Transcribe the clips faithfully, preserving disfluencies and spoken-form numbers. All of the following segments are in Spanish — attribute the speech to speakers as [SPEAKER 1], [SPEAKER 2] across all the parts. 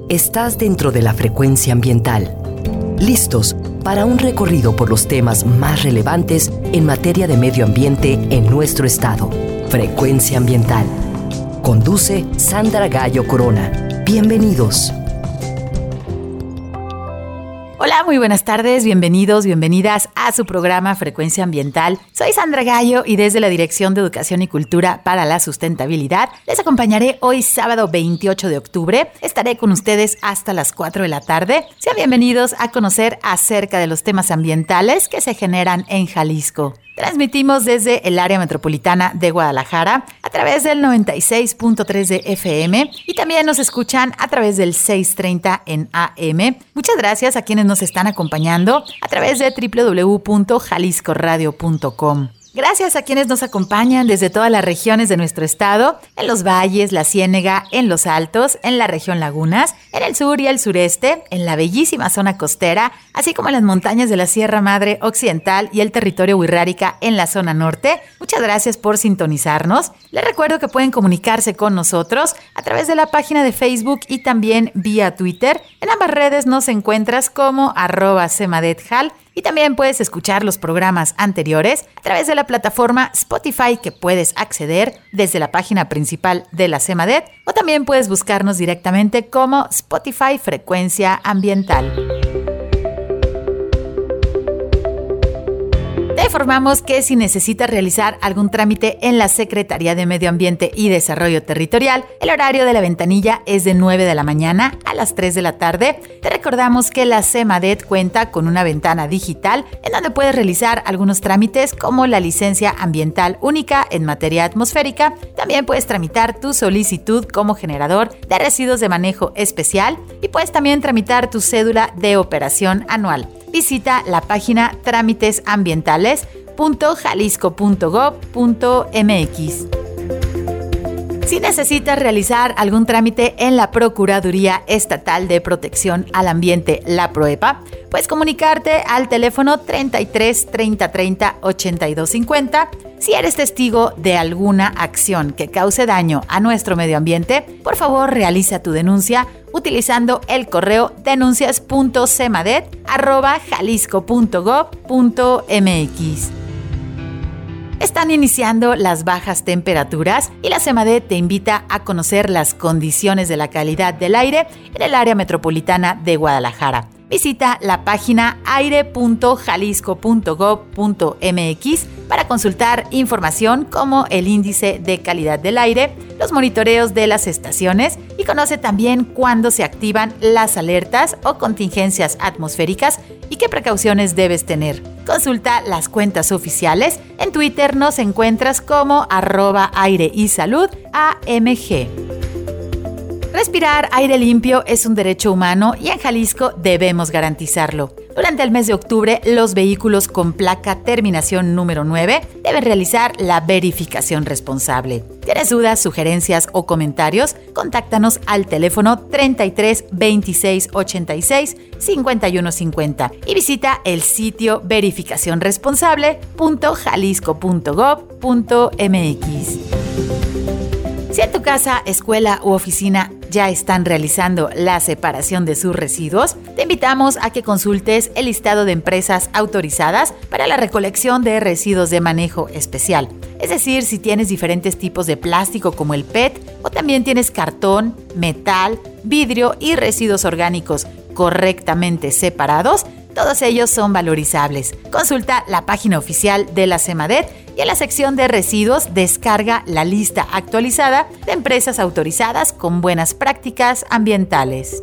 [SPEAKER 1] Estás dentro de la frecuencia ambiental. Listos para un recorrido por los temas más relevantes en materia de medio ambiente en nuestro estado. Frecuencia ambiental. Conduce Sandra Gallo Corona. Bienvenidos.
[SPEAKER 2] Hola, muy buenas tardes, bienvenidos, bienvenidas a su programa Frecuencia Ambiental. Soy Sandra Gallo y desde la Dirección de Educación y Cultura para la Sustentabilidad les acompañaré hoy sábado veintiocho de octubre. Estaré con ustedes hasta las cuatro de la tarde. Sean bienvenidos a conocer acerca de los temas ambientales que se generan en Jalisco. Transmitimos desde el área metropolitana de Guadalajara a través del noventa y seis punto tres de F M y también nos escuchan a través del seiscientos treinta en A M. Muchas gracias a quienes nos están acompañando a través de doble u doble u doble u punto jalisco radio punto com. Gracias a quienes nos acompañan desde todas las regiones de nuestro estado, en los valles, la Ciénega, en los altos, en la región Lagunas, en el sur y el sureste, en la bellísima zona costera, así como en las montañas de la Sierra Madre Occidental y el territorio Wixárika en la zona norte. Muchas gracias por sintonizarnos. Les recuerdo que pueden comunicarse con nosotros a través de la página de Facebook y también vía Twitter. En ambas redes nos encuentras como arroba semadethal. Y también puedes escuchar los programas anteriores a través de la plataforma Spotify que puedes acceder desde la página principal de la Semadet o también puedes buscarnos directamente como Spotify Frecuencia Ambiental. Te informamos que si necesitas realizar algún trámite en la Secretaría de Medio Ambiente y Desarrollo Territorial, el horario de la ventanilla es de nueve de la mañana a las tres de la tarde. Te recordamos que la Semadet cuenta con una ventana digital en donde puedes realizar algunos trámites como la licencia ambiental única en materia atmosférica. También puedes tramitar tu solicitud como generador de residuos de manejo especial y puedes también tramitar tu cédula de operación anual. Visita la página trámites ambientales punto jalisco punto gob punto m x. Si necesitas realizar algún trámite en la Procuraduría Estatal de Protección al Ambiente, la PROEPA, puedes comunicarte al teléfono treinta y tres, treinta, treinta, ochenta y dos cincuenta. Si eres testigo de alguna acción que cause daño a nuestro medio ambiente, por favor realiza tu denuncia utilizando el correo denuncias punto semadet arroba jalisco punto gob punto m x. Están iniciando las bajas temperaturas y la Semadet te invita a conocer las condiciones de la calidad del aire en el área metropolitana de Guadalajara. Visita la página aire punto jalisco punto gob punto m x para consultar información como el índice de calidad del aire, los monitoreos de las estaciones y conoce también cuándo se activan las alertas o contingencias atmosféricas y qué precauciones debes tener. Consulta las cuentas oficiales. En Twitter nos encuentras como arroba aire y salud A M G. Respirar aire limpio es un derecho humano y en Jalisco debemos garantizarlo. Durante el mes de octubre, los vehículos con placa terminación número nueve deben realizar la verificación responsable. ¿Tienes dudas, sugerencias o comentarios? Contáctanos al teléfono treinta y tres, veintiséis, ochenta y seis, cincuenta y uno cincuenta y visita el sitio verificación responsable punto jalisco punto gob punto m x. Si en tu casa, escuela u oficina ya están realizando la separación de sus residuos, te invitamos a que consultes el listado de empresas autorizadas para la recolección de residuos de manejo especial. Es decir, si tienes diferentes tipos de plástico como el P E T o también tienes cartón, metal, vidrio y residuos orgánicos correctamente separados, todos ellos son valorizables. Consulta la página oficial de la Semadet y en la sección de residuos descarga la lista actualizada de empresas autorizadas con buenas prácticas ambientales.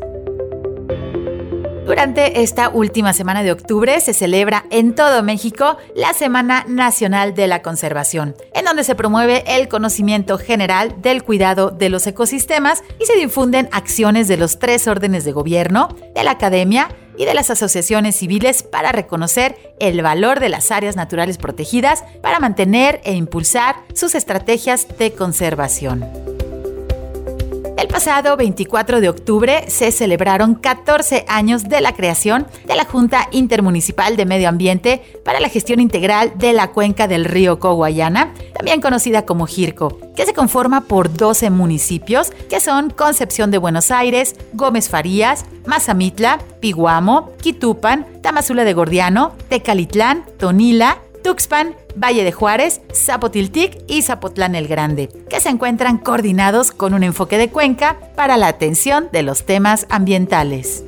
[SPEAKER 2] Durante esta última semana de octubre se celebra en todo México la Semana Nacional de la Conservación, en donde se promueve el conocimiento general del cuidado de los ecosistemas y se difunden acciones de los tres órdenes de gobierno, de la academia y de las asociaciones civiles para reconocer el valor de las áreas naturales protegidas para mantener e impulsar sus estrategias de conservación. El pasado veinticuatro de octubre se celebraron catorce años de la creación de la Junta Intermunicipal de Medio Ambiente para la Gestión Integral de la Cuenca del Río Coguayana, también conocida como JIRCO, que se conforma por doce municipios, que son Concepción de Buenos Aires, Gómez Farías, Mazamitla, Piguamo, Quitupan, Tamazula de Gordiano, Tecalitlán, Tonila, Tuxpan, Valle de Juárez, Zapotiltic y Zapotlán el Grande, que se encuentran coordinados con un enfoque de cuenca para la atención de los temas ambientales.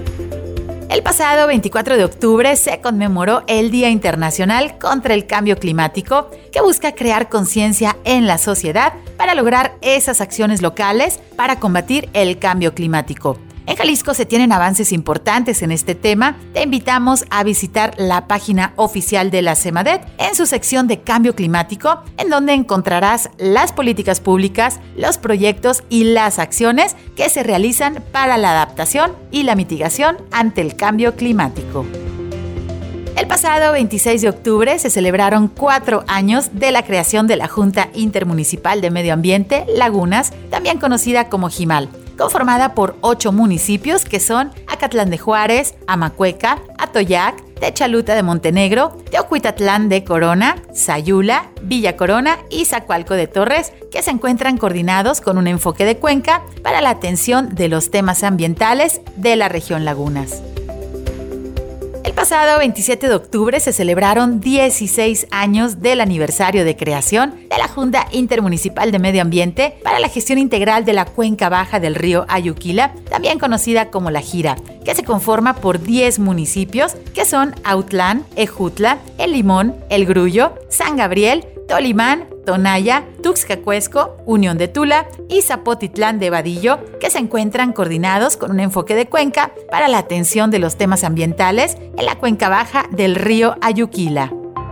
[SPEAKER 2] El pasado veinticuatro de octubre se conmemoró el Día Internacional contra el Cambio Climático, que busca crear conciencia en la sociedad para lograr esas acciones locales para combatir el cambio climático. En Jalisco se tienen avances importantes en este tema. Te invitamos a visitar la página oficial de la CEMADET en su sección de Cambio Climático, en donde encontrarás las políticas públicas, los proyectos y las acciones que se realizan para la adaptación y la mitigación ante el cambio climático. El pasado veintiséis de octubre se celebraron cuatro años de la creación de la Junta Intermunicipal de Medio Ambiente Lagunas, también conocida como JIMAL, conformada por ocho municipios que son Acatlán de Juárez, Amacueca, Atoyac, Techaluta de Montenegro, Teocuitatlán de Corona, Sayula, Villa Corona y Zacualco de Torres, que se encuentran coordinados con un enfoque de cuenca para la atención de los temas ambientales de la región Lagunas. El pasado veintisiete de octubre se celebraron dieciséis años del aniversario de creación de la Junta Intermunicipal de Medio Ambiente para la Gestión Integral de la Cuenca Baja del río Ayuquila, también conocida como La Jira, que se conforma por diez municipios que son Autlán, Ejutla, El Limón, El Grullo, San Gabriel, Tolimán, Tonaya, Tuxcacuesco, Unión de Tula y Zapotitlán de Vadillo, que se encuentran coordinados con un enfoque de cuenca para la atención de los temas ambientales en la cuenca baja del río Ayuquila.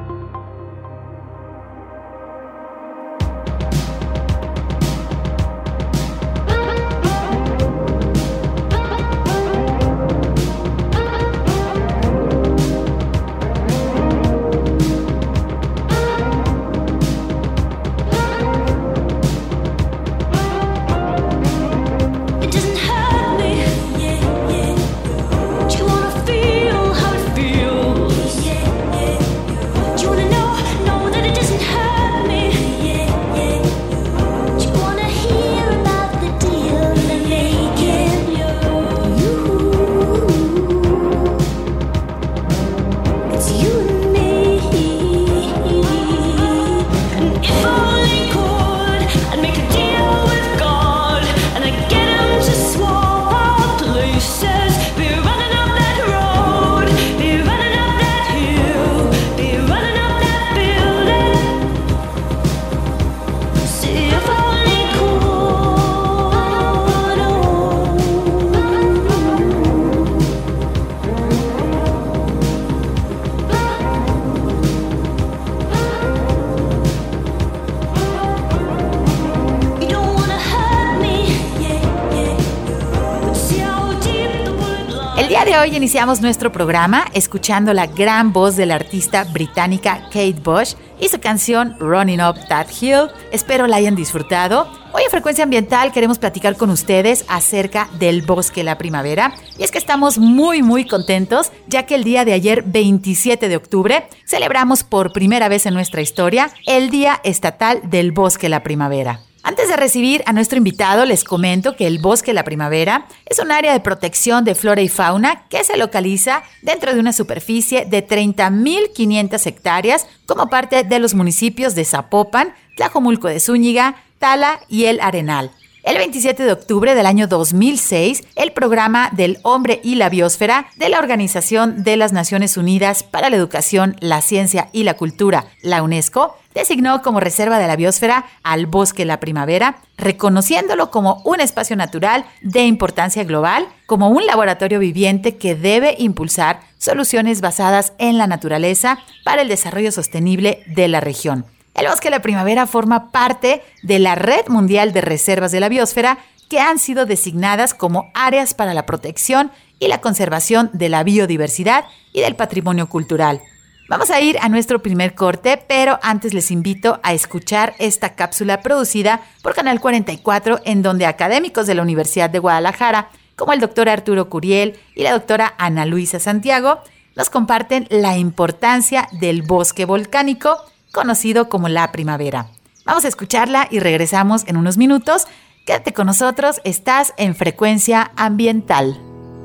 [SPEAKER 2] El día de hoy iniciamos nuestro programa escuchando la gran voz de la artista británica Kate Bush y su canción Running Up That Hill. Espero la hayan disfrutado. Hoy en Frecuencia Ambiental queremos platicar con ustedes acerca del bosque la primavera. Y es que estamos muy muy contentos ya que el día de ayer, veintisiete de octubre, celebramos por primera vez en nuestra historia el Día Estatal del Bosque la Primavera. Antes de recibir a nuestro invitado, les comento que el Bosque la Primavera es un área de protección de flora y fauna que se localiza dentro de una superficie de treinta mil quinientas hectáreas como parte de los municipios de Zapopan, Tlajomulco de Zúñiga, Tala y El Arenal. El veintisiete de octubre del año dos mil seis, el Programa del Hombre y la Biosfera de la Organización de las Naciones Unidas para la Educación, la Ciencia y la Cultura, la UNESCO, designó como reserva de la biosfera al Bosque la Primavera, reconociéndolo como un espacio natural de importancia global, como un laboratorio viviente que debe impulsar soluciones basadas en la naturaleza para el desarrollo sostenible de la región. El Bosque la Primavera forma parte de la Red Mundial de Reservas de la Biosfera, que han sido designadas como áreas para la protección y la conservación de la biodiversidad y del patrimonio cultural. La Vamos a ir a nuestro primer corte, pero antes les invito a escuchar esta cápsula producida por Canal cuarenta y cuatro, en donde académicos de la Universidad de Guadalajara, como el doctor Arturo Curiel y la doctora Ana Luisa Santiago, nos comparten la importancia del bosque volcánico, conocido como la primavera. Vamos a escucharla y regresamos en unos minutos. Quédate con nosotros, estás en Frecuencia Ambiental.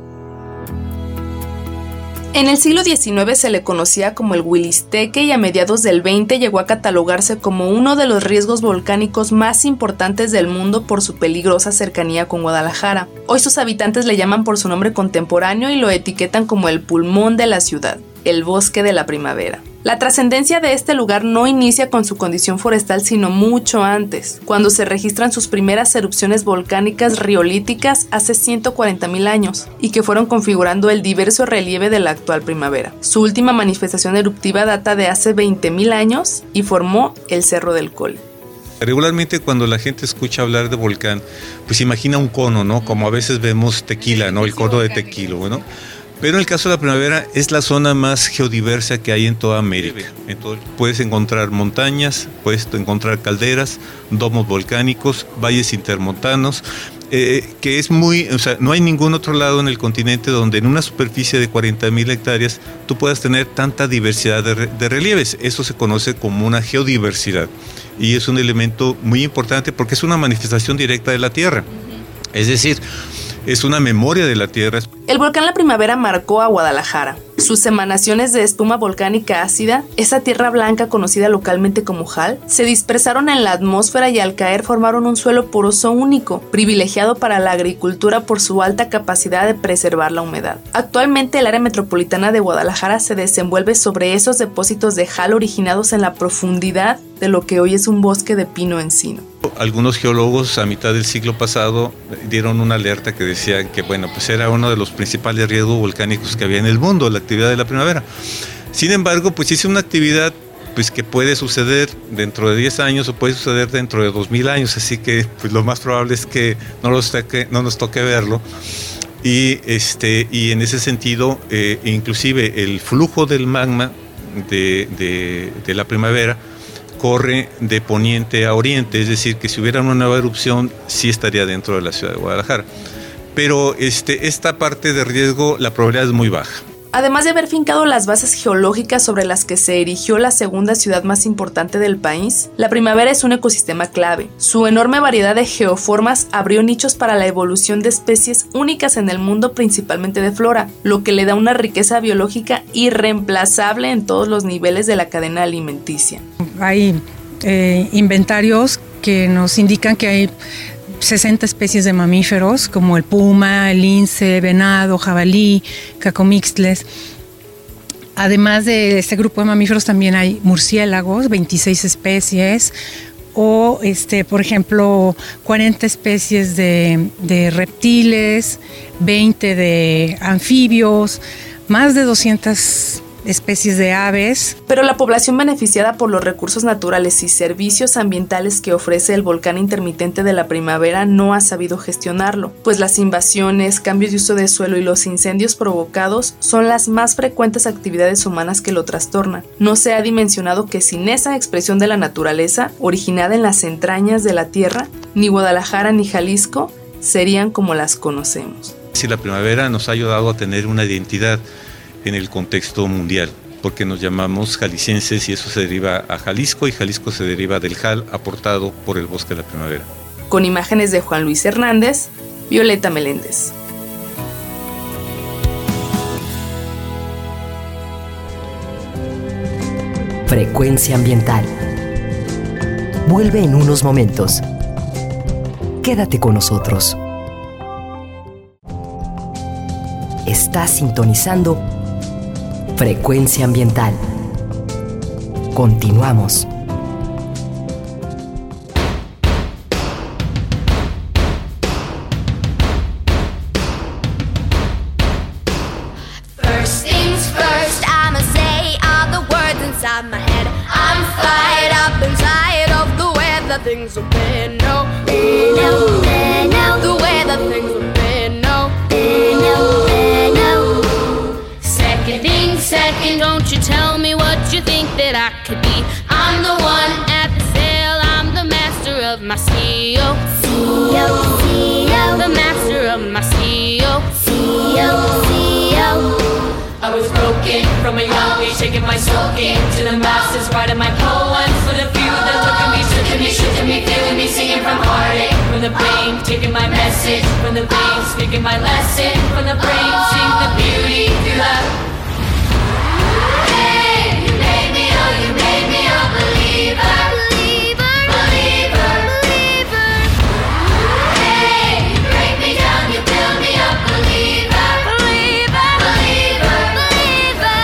[SPEAKER 3] En el siglo diecinueve se le conocía como el Huilisteque y a mediados del veinte llegó a catalogarse como uno de los riesgos volcánicos más importantes del mundo por su peligrosa cercanía con Guadalajara. Hoy sus habitantes le llaman por su nombre contemporáneo y lo etiquetan como el pulmón de la ciudad, el bosque de la primavera. La trascendencia de este lugar no inicia con su condición forestal, sino mucho antes, cuando se registran sus primeras erupciones volcánicas riolíticas hace ciento cuarenta mil años, y que fueron configurando el diverso relieve de la actual primavera. Su última manifestación eruptiva data de hace veinte mil años y formó el Cerro del Cole.
[SPEAKER 4] Regularmente cuando la gente escucha hablar de volcán, pues imagina un cono, ¿no? Como a veces vemos Tequila, ¿no? El cono de Tequila, ¿no? Pero en el caso de la primavera es la zona más geodiversa que hay en toda América. Entonces, puedes encontrar montañas, puedes encontrar calderas, domos volcánicos, valles intermontanos, eh, que es muy, o sea, no hay ningún otro lado en el continente donde en una superficie de cuarenta mil hectáreas tú puedas tener tanta diversidad de, de relieves. Eso se conoce como una geodiversidad y es un elemento muy importante porque es una manifestación directa de la Tierra. Es decir, es una memoria de la Tierra.
[SPEAKER 3] El volcán La Primavera marcó a Guadalajara. Sus emanaciones de espuma volcánica ácida, esa tierra blanca conocida localmente como Jal, se dispersaron en la atmósfera y al caer formaron un suelo poroso único, privilegiado para la agricultura por su alta capacidad de preservar la humedad. Actualmente el área metropolitana de Guadalajara se desenvuelve sobre esos depósitos de Jal originados en la profundidad de lo que hoy es un bosque de pino-encino.
[SPEAKER 4] Algunos geólogos a mitad del siglo pasado dieron una alerta que decía que bueno, pues era uno de los principales riesgos volcánicos que había en el mundo, la actividad de la primavera. Sin embargo, pues es una actividad pues que puede suceder dentro de diez años o puede suceder dentro de dos mil años, así que pues lo más probable es que no nos toque, no nos toque verlo. Y, este, y en ese sentido, eh, inclusive el flujo del magma de, de, de la primavera corre de poniente a oriente, es decir, que si hubiera una nueva erupción, sí estaría dentro de la ciudad de Guadalajara. Pero este, esta parte de riesgo, la probabilidad es muy baja.
[SPEAKER 3] Además de haber fincado las bases geológicas sobre las que se erigió la segunda ciudad más importante del país, la primavera es un ecosistema clave. Su enorme variedad de geoformas abrió nichos para la evolución de especies únicas en el mundo, principalmente de flora, lo que le da una riqueza biológica irreemplazable en todos los niveles de la cadena alimenticia. Hay
[SPEAKER 5] eh, inventarios que nos indican que hay sesenta especies de mamíferos, como el puma, el lince, venado, jabalí, cacomixtles. Además de este grupo de mamíferos también hay murciélagos, veintiséis especies, o este, por ejemplo, cuarenta especies de, de reptiles, veinte de anfibios, más de doscientas especies de aves.
[SPEAKER 3] Pero la población beneficiada por los recursos naturales y servicios ambientales que ofrece el volcán intermitente de la primavera no ha sabido gestionarlo, pues las invasiones, cambios de uso de suelo y los incendios provocados son las más frecuentes actividades humanas que lo trastornan. No se ha dimensionado que sin esa expresión de la naturaleza, originada en las entrañas de la tierra, ni Guadalajara ni Jalisco serían como las conocemos.
[SPEAKER 4] Si la primavera nos ha ayudado a tener una identidad en el contexto mundial, porque nos llamamos jaliscienses y eso se deriva a Jalisco y Jalisco se deriva del Jal aportado por el bosque de la primavera.
[SPEAKER 3] Con imágenes de Juan Luis Hernández, Violeta Meléndez.
[SPEAKER 1] Frecuencia Ambiental. Vuelve en unos momentos. Quédate con nosotros. Estás sintonizando Frecuencia Ambiental. Continuamos.
[SPEAKER 6] First things first, I'ma say all the words inside my head. I'm fired up inside of the way that things have been. No, no, no, the way that things have been. No, no, no. Second thing, second, don't you tell me what that I could be. I'm the one at the sail, I'm the master of my C E O. C E O, C E O. The master of my C E O. C E O, C E O. I was broken from a young age, taking my soul into the masses, writing my poems for the few that look at me, shook at me, shook at me, feeling me, singing from heartache, from the pain, taking my message, from the pain, speaking my lesson, from the brain, sing the beauty through that. Hey, you made me, oh, you made me a believer, believer, believer, believer. Hey, you break me down, you build me up, believer, believer, believer, believer.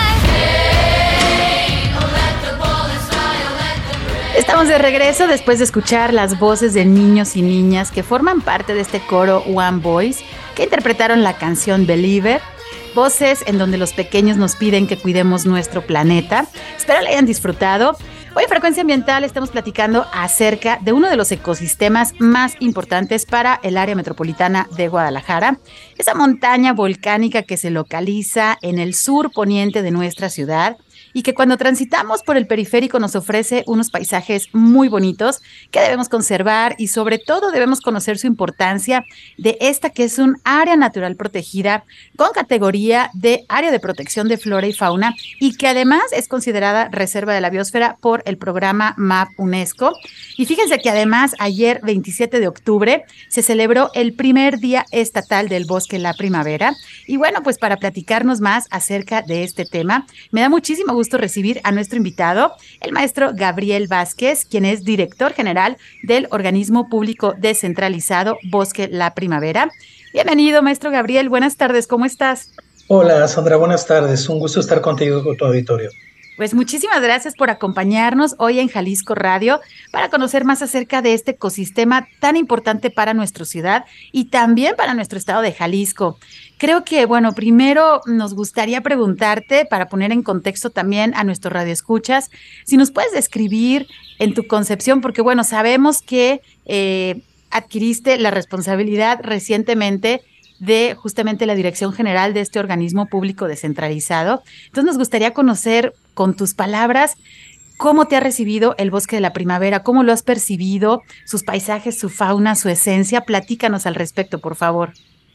[SPEAKER 6] Hey, oh, let the bullets fly, oh, let the rain.
[SPEAKER 2] Estamos de regreso después de escuchar las voces de niños y niñas que forman parte de este coro One Voice, que interpretaron la canción Believer. Voces en donde los pequeños nos piden que cuidemos nuestro planeta. Espero la hayan disfrutado. Hoy en Frecuencia Ambiental estamos platicando acerca de uno de los ecosistemas más importantes para el área metropolitana de Guadalajara. Esa montaña volcánica que se localiza en el sur poniente de nuestra ciudad y que cuando transitamos por el periférico nos ofrece unos paisajes muy bonitos que debemos conservar y sobre todo debemos conocer su importancia de esta que es un área natural protegida con categoría de área de protección de flora y fauna y que además es considerada reserva de la biosfera por el programa M A P UNESCO. Y fíjense que además ayer veintisiete de octubre se celebró el primer día estatal del Bosque La Primavera y bueno, pues para platicarnos más acerca de este tema, me da muchísimo gusto recibir a nuestro invitado, el maestro Gabriel Vázquez, quien es director general del organismo público descentralizado Bosque La Primavera. Bienvenido, maestro Gabriel. Buenas tardes, ¿cómo estás?
[SPEAKER 7] Hola, Sandra, buenas tardes. Un gusto estar contigo y con tu auditorio.
[SPEAKER 2] Pues muchísimas gracias por acompañarnos hoy en Jalisco Radio para conocer más acerca de este ecosistema tan importante para nuestra ciudad y también para nuestro estado de Jalisco. Creo que, bueno, primero nos gustaría preguntarte, para poner en contexto también a nuestros radioescuchas, si nos puedes describir en tu concepción, porque, bueno, sabemos que eh, adquiriste la responsabilidad recientemente de justamente la dirección general de este organismo público descentralizado. Entonces nos gustaría conocer con tus palabras cómo te ha recibido el Bosque de la Primavera, cómo lo has percibido, sus paisajes, su fauna, su esencia. Platícanos al respecto, por favor.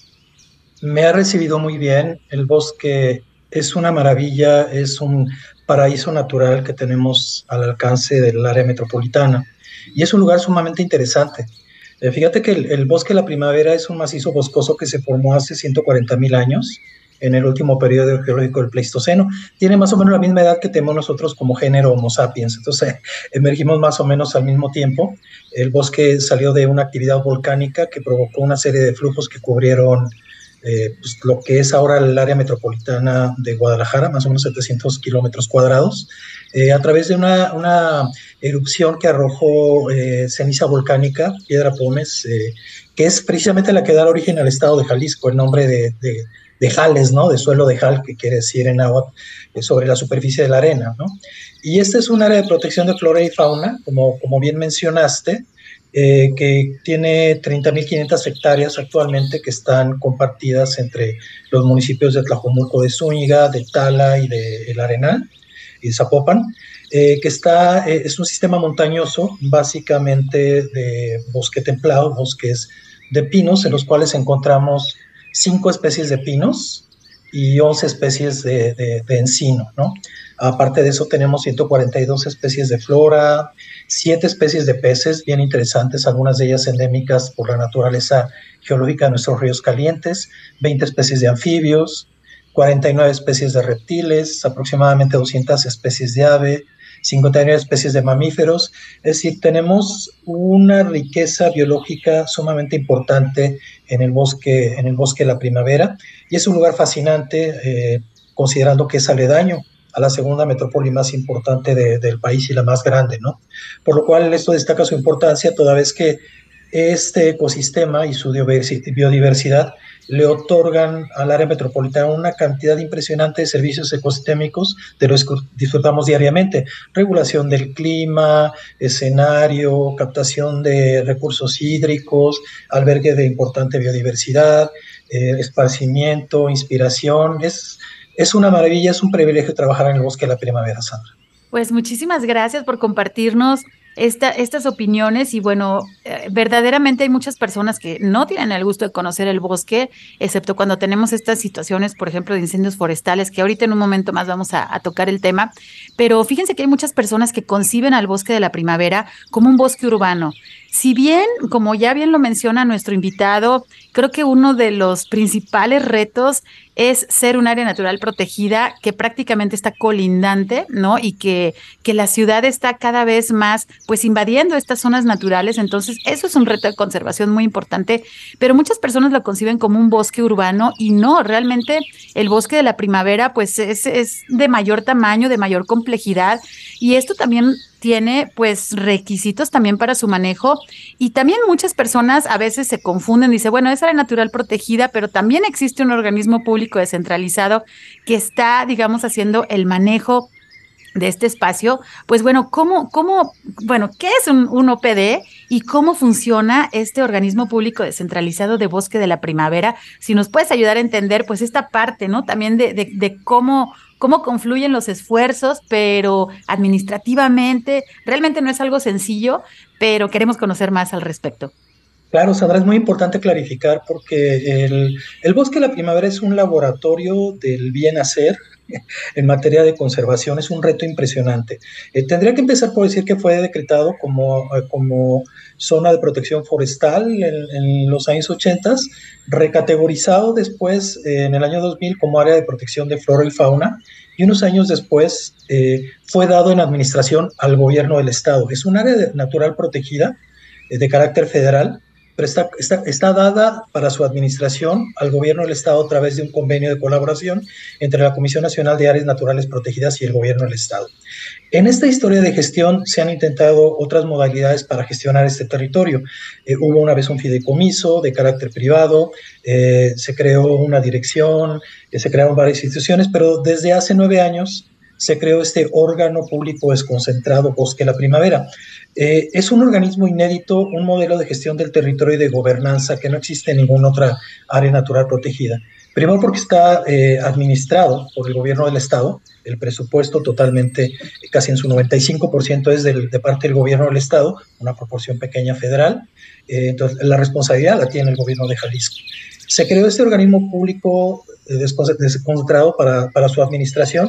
[SPEAKER 7] Me ha recibido muy bien. El bosque es una maravilla, es un paraíso natural que tenemos al alcance del área metropolitana y es un lugar sumamente interesante. Eh, fíjate que el, el Bosque de la Primavera es un macizo boscoso que se formó hace ciento cuarenta mil años, en el último periodo geológico del Pleistoceno. Tiene más o menos la misma edad que tenemos nosotros como género Homo sapiens, entonces emergimos más o menos al mismo tiempo. El bosque salió de una actividad volcánica que provocó una serie de flujos que cubrieron eh, pues, lo que es ahora el área metropolitana de Guadalajara, más o menos setecientos kilómetros cuadrados, eh, a través de una, una erupción que arrojó eh, ceniza volcánica, piedra pómez, eh, que es precisamente la que da origen al estado de Jalisco, el nombre de, de, de Jales, ¿no? De suelo de Jal, que quiere decir en náhuatl, eh, sobre la superficie de la arena, ¿no? Y este es un área de protección de flora y fauna, como, como bien mencionaste, eh, que tiene treinta mil quinientas hectáreas actualmente que están compartidas entre los municipios de Tlajomulco de Zúñiga, de Tala y de El Arenal y de Zapopan, eh, que está, eh, es un sistema montañoso básicamente de bosque templado, bosques de pinos, en los cuales encontramos cinco especies de pinos y once especies de, de, de encino, ¿no? Aparte de eso tenemos ciento cuarenta y dos especies de flora, siete especies de peces bien interesantes, algunas de ellas endémicas por la naturaleza geológica de nuestros ríos calientes, veinte especies de anfibios, cuarenta y nueve especies de reptiles, aproximadamente doscientas especies de ave, cincuenta y nueve especies de mamíferos. Es decir, tenemos una riqueza biológica sumamente importante en el bosque, en el bosque de la Primavera, y es un lugar fascinante, eh, considerando que es aledaño a la segunda metrópoli más importante de, del país y la más grande, ¿no? Por lo cual esto destaca su importancia, toda vez que este ecosistema y su biodiversidad le otorgan al área metropolitana una cantidad impresionante de servicios ecosistémicos de los que disfrutamos diariamente: regulación del clima, escenario, captación de recursos hídricos, albergue de importante biodiversidad, eh, esparcimiento, inspiración. Es, es una maravilla, es un privilegio trabajar en el Bosque de la Primavera, Sandra.
[SPEAKER 2] Pues muchísimas gracias por compartirnos esta, estas opiniones y bueno, eh, verdaderamente hay muchas personas que no tienen el gusto de conocer el bosque, excepto cuando tenemos estas situaciones, por ejemplo, de incendios forestales, que ahorita en un momento más vamos a, a tocar el tema, pero fíjense que hay muchas personas que conciben al bosque de la primavera como un bosque urbano. Si bien, como ya bien lo menciona nuestro invitado, creo que uno de los principales retos es ser un área natural protegida que prácticamente está colindante, ¿no? Y que, que la ciudad está cada vez más, pues, invadiendo estas zonas naturales. Entonces, eso es un reto de conservación muy importante, pero muchas personas lo conciben como un bosque urbano y no, realmente el bosque de la primavera, pues, es, es de mayor tamaño, de mayor complejidad y esto también tiene pues requisitos también para su manejo y también muchas personas a veces se confunden, dice, bueno, es área natural protegida, pero también existe un organismo público descentralizado que está, digamos, haciendo el manejo de este espacio. Pues bueno, ¿cómo, cómo, bueno, qué es un, un O P D y cómo funciona este organismo público descentralizado de Bosque de la Primavera? Si nos puedes ayudar a entender pues esta parte, ¿no? También de, de, de cómo cómo confluyen los esfuerzos, pero administrativamente realmente no es algo sencillo, pero queremos conocer más al respecto.
[SPEAKER 7] Claro, Sandra, es muy importante clarificar porque el, el Bosque de la Primavera es un laboratorio del bien hacer en materia de conservación, es un reto impresionante. Eh, tendría que empezar por decir que fue decretado como, como zona de protección forestal en, en los años ochenta, recategorizado después eh, en el año dos mil como área de protección de flora y fauna, y unos años después eh, fue dado en administración al gobierno del estado. Es un área de, natural protegida eh, de carácter federal, pero está, está, está dada para su administración al gobierno del estado a través de un convenio de colaboración entre la Comisión Nacional de Áreas Naturales Protegidas y el gobierno del estado. En esta historia de gestión se han intentado otras modalidades para gestionar este territorio. Eh, hubo una vez un fideicomiso de carácter privado, eh, se creó una dirección, eh, se crearon varias instituciones, pero desde hace nueve años se creó este órgano público desconcentrado Bosque de la Primavera. Eh, es un organismo inédito, un modelo de gestión del territorio y de gobernanza que no existe en ninguna otra área natural protegida. Primero porque está eh, administrado por el gobierno del estado, el presupuesto totalmente, casi en su noventa y cinco por ciento es del, de parte del gobierno del estado, una proporción pequeña federal, eh, entonces la responsabilidad la tiene el gobierno de Jalisco. Se creó este organismo público eh, desconcentrado para, para su administración,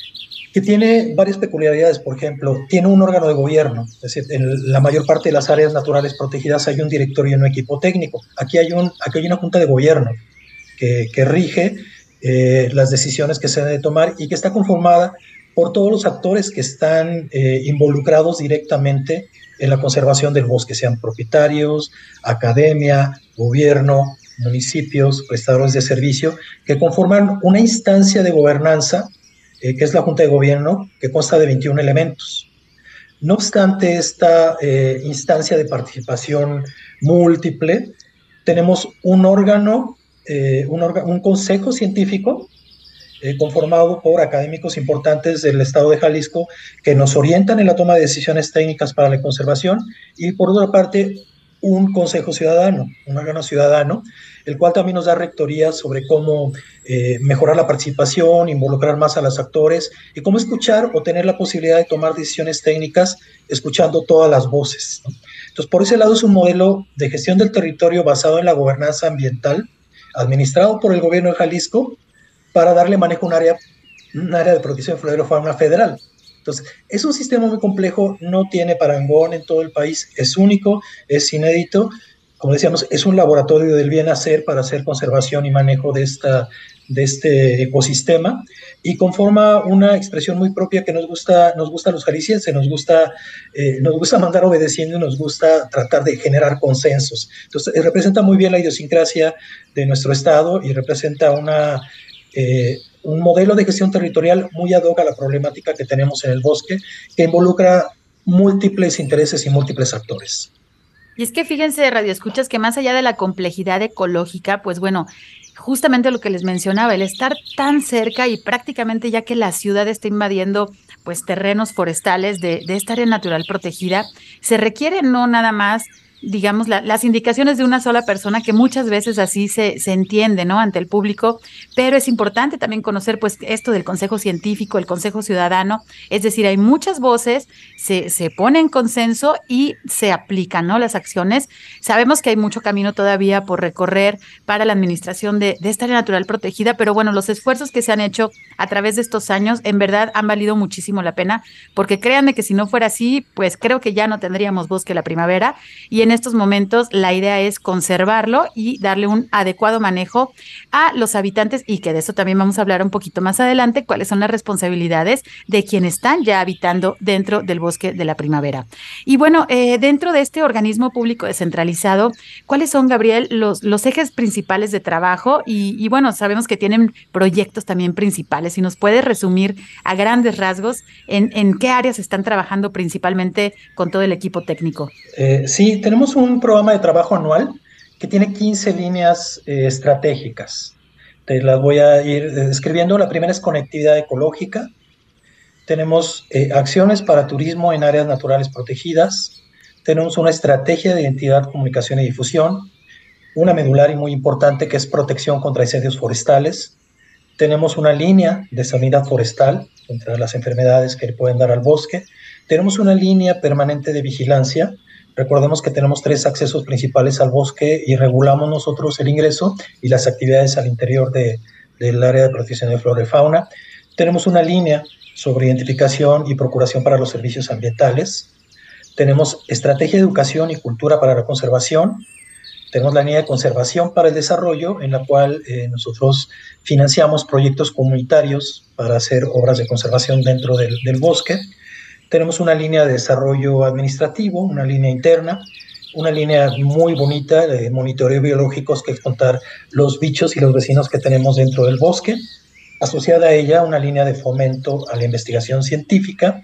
[SPEAKER 7] que tiene varias peculiaridades. Por ejemplo, tiene un órgano de gobierno, es decir, en la mayor parte de las áreas naturales protegidas hay un directorio y un equipo técnico. Aquí hay, un, aquí hay una junta de gobierno que, que rige eh, las decisiones que se deben de tomar y que está conformada por todos los actores que están eh, involucrados directamente en la conservación del bosque, sean propietarios, academia, gobierno, municipios, prestadores de servicio, que conforman una instancia de gobernanza Eh, que es la Junta de Gobierno, que consta de veintiún elementos. No obstante esta eh, instancia de participación múltiple, tenemos un órgano, eh, un, orga, un consejo científico eh, conformado por académicos importantes del estado de Jalisco que nos orientan en la toma de decisiones técnicas para la conservación, y por otra parte un consejo ciudadano, un órgano ciudadano, el cual también nos da rectorías sobre cómo eh, mejorar la participación, involucrar más a los actores y cómo escuchar o tener la posibilidad de tomar decisiones técnicas escuchando todas las voces, ¿no? Entonces, por ese lado es un modelo de gestión del territorio basado en la gobernanza ambiental, administrado por el gobierno de Jalisco, para darle manejo a un área, un área de protección de flora y fauna federal. Entonces, es un sistema muy complejo, no tiene parangón en todo el país, es único, es inédito. Como decíamos, es un laboratorio del bien hacer para hacer conservación y manejo de, esta, de este ecosistema, y conforma una expresión muy propia que nos gusta, nos gusta a los jaliscienses, nos gusta, eh, nos gusta mandar obedeciendo y nos gusta tratar de generar consensos. Entonces, eh, representa muy bien la idiosincrasia de nuestro estado y representa una... Eh, un modelo de gestión territorial muy ad hoc a la problemática que tenemos en el bosque, que involucra múltiples intereses y múltiples actores.
[SPEAKER 2] Y es que fíjense, radioescuchas, que más allá de la complejidad ecológica, pues bueno, justamente lo que les mencionaba, el estar tan cerca y prácticamente ya que la ciudad está invadiendo pues terrenos forestales de, de esta área natural protegida, se requiere no nada más digamos, la, las indicaciones de una sola persona, que muchas veces así se, se entiende, ¿no?, ante el público, pero es importante también conocer, pues, esto del consejo científico, el consejo ciudadano, es decir, hay muchas voces, se, se pone en consenso y se aplican, ¿no?, las acciones. Sabemos que hay mucho camino todavía por recorrer para la administración de, de esta área natural protegida, pero bueno, los esfuerzos que se han hecho a través de estos años, en verdad, han valido muchísimo la pena, porque créanme que si no fuera así, pues creo que ya no tendríamos Bosque La Primavera, y en estos momentos la idea es conservarlo y darle un adecuado manejo a los habitantes, y que de eso también vamos a hablar un poquito más adelante, cuáles son las responsabilidades de quienes están ya habitando dentro del Bosque de la Primavera. Y bueno, eh, dentro de este organismo público descentralizado, ¿cuáles son, Gabriel, los, los ejes principales de trabajo? Y, y bueno, sabemos que tienen proyectos también principales. Si nos puedes resumir a grandes rasgos en, en qué áreas están trabajando principalmente con todo el equipo técnico.
[SPEAKER 7] Eh, sí, tenemos un programa de trabajo anual que tiene quince líneas eh, estratégicas. Te las voy a ir describiendo. La primera es conectividad ecológica. Tenemos eh, acciones para turismo en áreas naturales protegidas. Tenemos una estrategia de identidad, comunicación y difusión. Una medular y muy importante que es protección contra incendios forestales. Tenemos una línea de sanidad forestal contra las enfermedades que le pueden dar al bosque. Tenemos una línea permanente de vigilancia. Recordemos que tenemos tres accesos principales al bosque y regulamos nosotros el ingreso y las actividades al interior de, del área de protección de flora y fauna. Tenemos una línea sobre identificación y procuración para los servicios ambientales. Tenemos estrategia de educación y cultura para la conservación. Tenemos la línea de conservación para el desarrollo, en la cual eh, nosotros financiamos proyectos comunitarios para hacer obras de conservación dentro del, del bosque. Tenemos una línea de desarrollo administrativo, una línea interna, una línea muy bonita de monitoreo biológicos, que es contar los bichos y los vecinos que tenemos dentro del bosque. Asociada a ella, una línea de fomento a la investigación científica.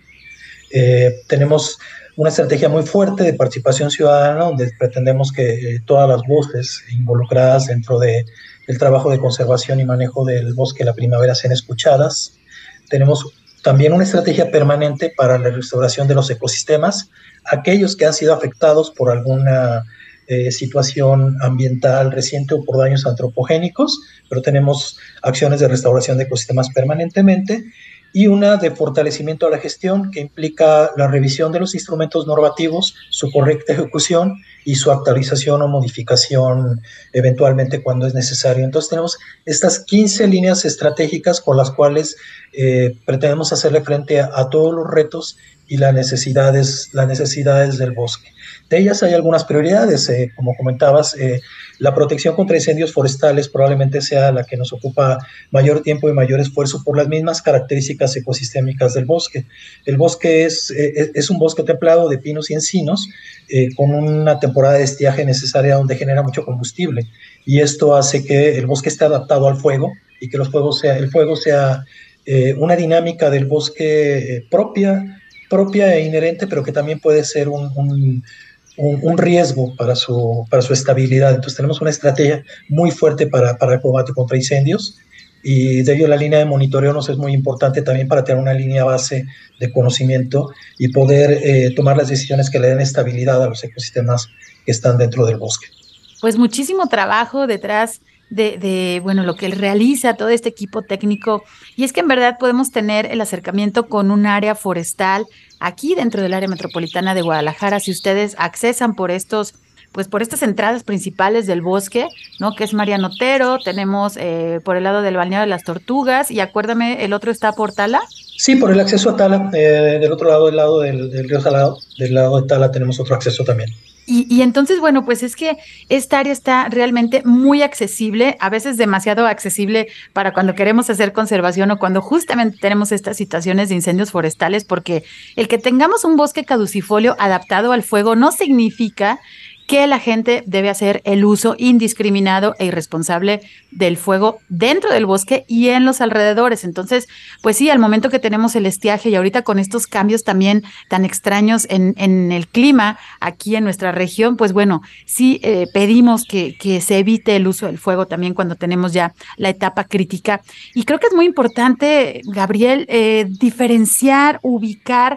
[SPEAKER 7] Eh, tenemos una estrategia muy fuerte de participación ciudadana, donde pretendemos que eh, todas las voces involucradas dentro de, del trabajo de conservación y manejo del Bosque de la Primavera sean escuchadas. Tenemos también una estrategia permanente para la restauración de los ecosistemas, aquellos que han sido afectados por alguna eh, situación ambiental reciente o por daños antropogénicos, pero tenemos acciones de restauración de ecosistemas permanentemente, y una de fortalecimiento a la gestión, que implica la revisión de los instrumentos normativos, su correcta ejecución y su actualización o modificación eventualmente cuando es necesario. Entonces tenemos estas quince líneas estratégicas con las cuales eh, pretendemos hacerle frente a, a todos los retos y las necesidades, las necesidades del bosque. De ellas hay algunas prioridades, eh, como comentabas, eh, la protección contra incendios forestales probablemente sea la que nos ocupa mayor tiempo y mayor esfuerzo por las mismas características ecosistémicas del bosque. El bosque es, eh, es un bosque templado de pinos y encinos, eh, con una temporada de estiaje necesaria donde genera mucho combustible, y esto hace que el bosque esté adaptado al fuego y que los fuegos sea, el fuego sea eh, una dinámica del bosque eh, propia, propia e inherente, pero que también puede ser un, un Un, un riesgo para su, para su estabilidad. Entonces tenemos una estrategia muy fuerte para, para el combate contra incendios, y de ello la línea de monitoreo nos es muy importante también para tener una línea base de conocimiento y poder eh, tomar las decisiones que le den estabilidad a los ecosistemas que están dentro del bosque.
[SPEAKER 2] Pues muchísimo trabajo detrás de, de, bueno, lo que él realiza, todo este equipo técnico, y es que en verdad podemos tener el acercamiento con un área forestal aquí dentro del área metropolitana de Guadalajara. Si ustedes accesan por estos, pues por estas entradas principales del bosque, ¿no?, que es Mariano Otero, tenemos eh, por el lado del Balneario de las Tortugas, y acuérdame, ¿el otro está por Tala?
[SPEAKER 7] Sí, por el acceso a Tala, eh, del otro lado, del lado del, del río Salado, del lado de Tala tenemos otro acceso también.
[SPEAKER 2] Y, y entonces, bueno, pues es que esta área está realmente muy accesible, a veces demasiado accesible para cuando queremos hacer conservación o cuando justamente tenemos estas situaciones de incendios forestales, porque el que tengamos un bosque caducifolio adaptado al fuego no significa que la gente debe hacer el uso indiscriminado e irresponsable del fuego dentro del bosque y en los alrededores. Entonces, pues sí, al momento que tenemos el estiaje y ahorita con estos cambios también tan extraños en, en el clima aquí en nuestra región, pues bueno, sí eh, pedimos que, que se evite el uso del fuego también cuando tenemos ya la etapa crítica. Y creo que es muy importante, Gabriel, eh, diferenciar, ubicar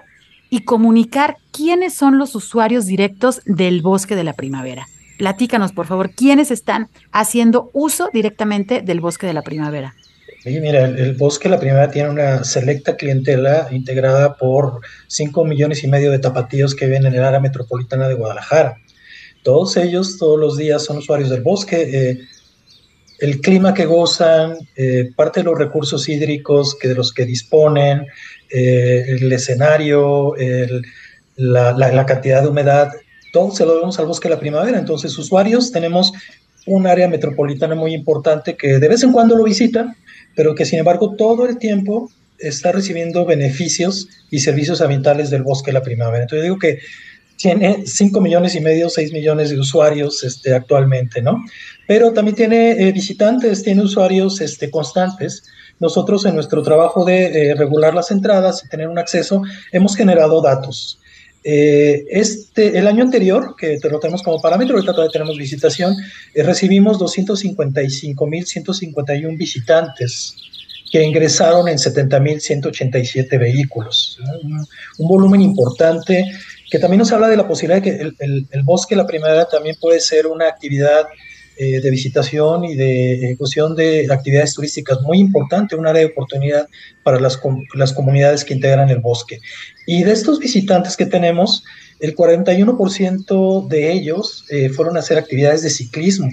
[SPEAKER 2] y comunicar quiénes son los usuarios directos del Bosque de la Primavera. Platícanos, por favor, quiénes están haciendo uso directamente del Bosque de la Primavera.
[SPEAKER 7] Sí, mira, el, el Bosque de la Primavera tiene una selecta clientela integrada por cinco millones y medio de tapatíos que viven en el área metropolitana de Guadalajara. Todos ellos, todos los días, son usuarios del bosque. Eh, el clima que gozan, eh, parte de los recursos hídricos que de los que disponen, eh, el escenario, el, la, la, la cantidad de humedad, todo se lo debemos al Bosque de la Primavera. Entonces, usuarios, tenemos un área metropolitana muy importante que de vez en cuando lo visitan, pero que sin embargo todo el tiempo está recibiendo beneficios y servicios ambientales del Bosque de la Primavera. Entonces yo digo que tiene cinco millones y medio, seis millones de usuarios este, actualmente, ¿no? Pero también tiene eh, visitantes, tiene usuarios este, constantes. Nosotros en nuestro trabajo de eh, regular las entradas y tener un acceso, hemos generado datos. Eh, este, el año anterior, que te lo tenemos como parámetro, ahorita todavía tenemos visitación, eh, recibimos doscientos cincuenta y cinco mil ciento cincuenta y uno visitantes que ingresaron en setenta mil ciento ochenta y siete vehículos. Un, un volumen importante que también nos habla de la posibilidad de que el, el, el Bosque de la Primavera también puede ser una actividad eh, de visitación y de ejecución de actividades turísticas muy importante, un área de oportunidad para las, com las comunidades que integran el bosque. Y de estos visitantes que tenemos, el cuarenta y uno por ciento de ellos eh, fueron a hacer actividades de ciclismo.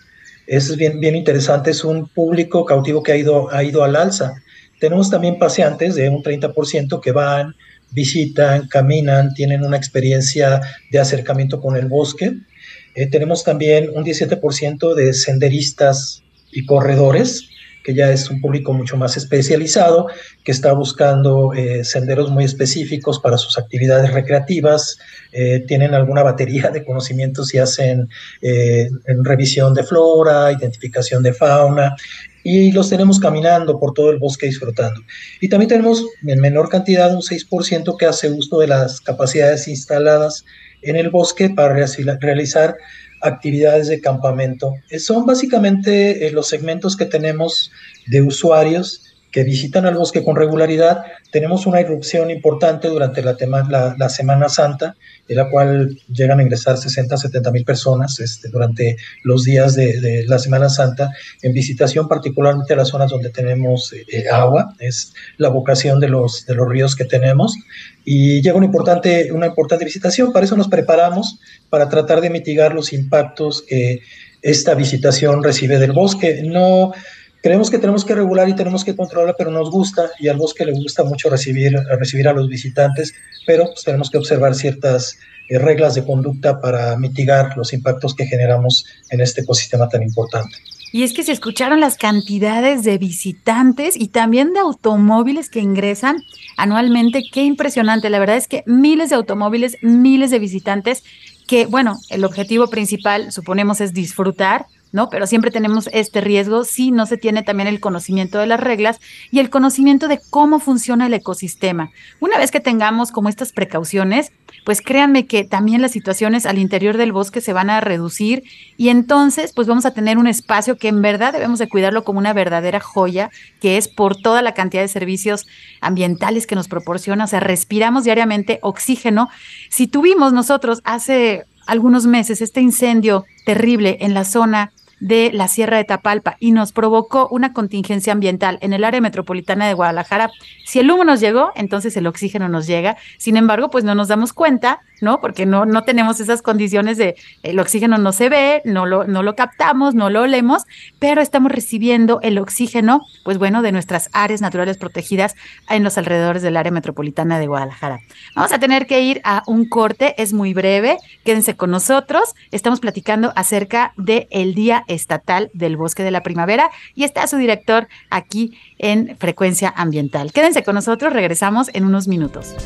[SPEAKER 7] Es bien, bien interesante, es un público cautivo que ha ido, ha ido al alza. Tenemos también paseantes de un treinta por ciento que van, visitan, caminan, tienen una experiencia de acercamiento con el bosque. Eh, tenemos también un diecisiete por ciento de senderistas y corredores, que ya es un público mucho más especializado, que está buscando eh, senderos muy específicos para sus actividades recreativas, eh, tienen alguna batería de conocimientos y hacen eh, revisión de flora, identificación de fauna, y los tenemos caminando por todo el bosque disfrutando. Y también tenemos en menor cantidad un seis por ciento que hace uso de las capacidades instaladas en el bosque para realizar actividades de campamento. Son básicamente eh, los segmentos que tenemos de usuarios que visitan al bosque con regularidad. Tenemos una irrupción importante durante la, tema, la, la Semana Santa, en la cual llegan a ingresar sesenta, setenta mil personas este, durante los días de, de la Semana Santa, en visitación particularmente a las zonas donde tenemos eh, agua, es la vocación de los, de los ríos que tenemos, y llega una importante, una importante visitación. Para eso nos preparamos, para tratar de mitigar los impactos que esta visitación recibe del bosque. No... Creemos que tenemos que regular y tenemos que controlar, pero nos gusta, y al bosque le gusta mucho recibir, recibir a los visitantes, pero pues, tenemos que observar ciertas eh, reglas de conducta para mitigar los impactos que generamos en este ecosistema tan importante.
[SPEAKER 2] Y es que se escucharon las cantidades de visitantes y también de automóviles que ingresan anualmente. Qué impresionante, la verdad es que miles de automóviles, miles de visitantes que, bueno, el objetivo principal, suponemos, es disfrutar, ¿no? Pero siempre tenemos este riesgo si no se tiene también el conocimiento de las reglas y el conocimiento de cómo funciona el ecosistema. Una vez que tengamos como estas precauciones, pues créanme que también las situaciones al interior del bosque se van a reducir y entonces pues vamos a tener un espacio que en verdad debemos de cuidarlo como una verdadera joya, que es por toda la cantidad de servicios ambientales que nos proporciona. O sea, respiramos diariamente oxígeno. Si tuvimos nosotros hace algunos meses este incendio terrible en la zona de la Sierra de Tapalpa y nos provocó una contingencia ambiental en el área metropolitana de Guadalajara, si el humo nos llegó, entonces el oxígeno nos llega. Sin embargo, pues no nos damos cuenta, ¿no? Porque no, no tenemos esas condiciones de el oxígeno no se ve, no lo, no lo captamos, no lo olemos, pero estamos recibiendo el oxígeno, pues bueno, de nuestras áreas naturales protegidas en los alrededores del área metropolitana de Guadalajara. Vamos a tener que ir a un corte, es muy breve, quédense con nosotros, estamos platicando acerca del Día Estatal del Bosque de la Primavera y está su director aquí en Frecuencia Ambiental. Quédense con nosotros, regresamos en unos minutos.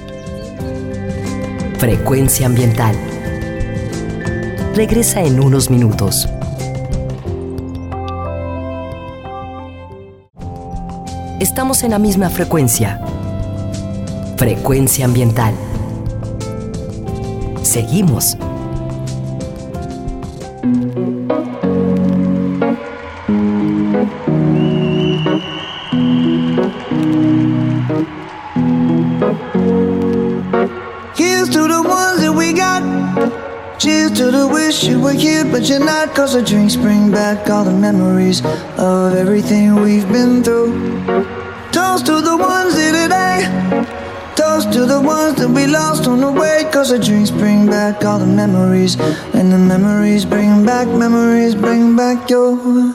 [SPEAKER 1] Frecuencia Ambiental. Regresa en unos minutos. Estamos en la misma frecuencia. Frecuencia Ambiental. Seguimos.
[SPEAKER 8] you were here, but you're not. Cause the drinks bring back all the memories of everything we've been through. Toast to the ones here today. Toast to the ones that we lost on the way. Cause the drinks bring back all the memories. And the memories bring back, memories bring back your...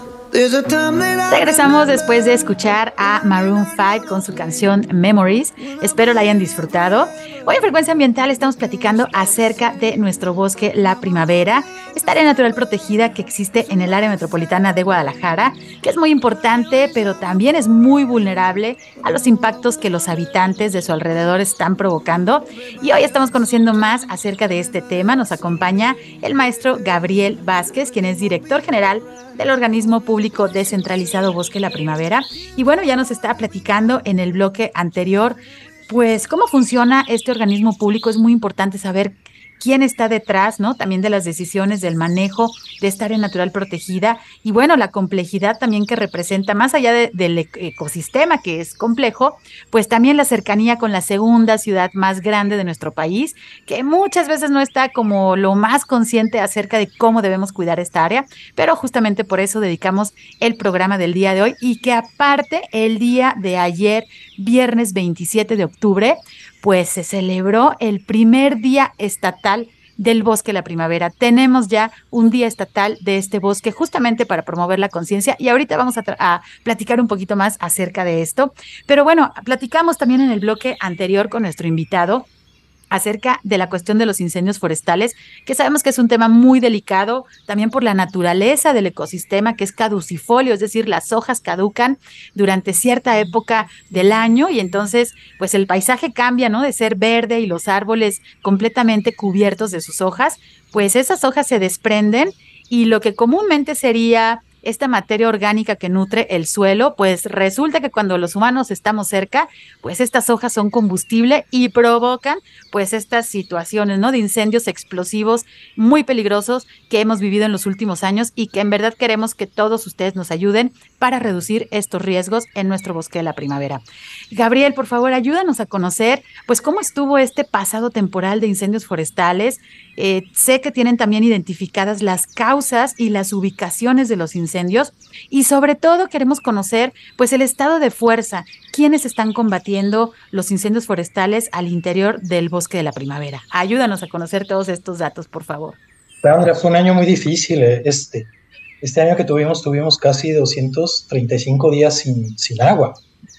[SPEAKER 2] Regresamos después de escuchar a Maroon five con su canción Memories. Espero la hayan disfrutado. Hoy en Frecuencia Ambiental estamos platicando acerca de nuestro bosque La Primavera, esta área natural protegida que existe en el área metropolitana de Guadalajara, que es muy importante, pero también es muy vulnerable a los impactos que los habitantes de su alrededor están provocando. Y hoy estamos conociendo más acerca de este tema. Nos acompaña el maestro Gabriel Vázquez, quien es director general del organismo público descentralizado Bosque La Primavera. Y bueno, ya nos está platicando en el bloque anterior, pues cómo funciona este organismo público. Es muy importante saber quién está detrás, ¿no? También de las decisiones del manejo de esta área natural protegida y bueno, la complejidad también que representa, más allá de, del ecosistema que es complejo, pues también la cercanía con la segunda ciudad más grande de nuestro país, que muchas veces no está como lo más consciente acerca de cómo debemos cuidar esta área, pero justamente por eso dedicamos el programa del día de hoy y que aparte el día de ayer, viernes veintisiete de octubre, pues se celebró el primer día estatal del Bosque La Primavera. Tenemos ya un día estatal de este bosque justamente para promover la conciencia y ahorita vamos a, a platicar un poquito más acerca de esto. Pero bueno, platicamos también en el bloque anterior con nuestro invitado acerca de la cuestión de los incendios forestales, que sabemos que es un tema muy delicado, también por la naturaleza del ecosistema, que es caducifolio, es decir, las hojas caducan durante cierta época del año y entonces, pues el paisaje cambia, ¿no? De ser verde y los árboles completamente cubiertos de sus hojas, pues esas hojas se desprenden y lo que comúnmente sería esta materia orgánica que nutre el suelo, pues resulta que cuando los humanos estamos cerca, pues estas hojas son combustible y provocan pues estas situaciones, ¿no? De incendios explosivos muy peligrosos que hemos vivido en los últimos años y que en verdad queremos que todos ustedes nos ayuden para reducir estos riesgos en nuestro Bosque de la Primavera. Gabriel, por favor, ayúdanos a conocer pues cómo estuvo este pasado temporal de incendios forestales. Eh, sé que tienen también identificadas las causas y las ubicaciones de los incendios y sobre todo queremos conocer pues el estado de fuerza, quiénes están combatiendo los incendios forestales al interior del Bosque de la Primavera. Ayúdanos a conocer todos estos datos, por favor.
[SPEAKER 7] Sandra, fue un año muy difícil este. Este año que tuvimos, tuvimos casi doscientos treinta y cinco días sin, sin agua.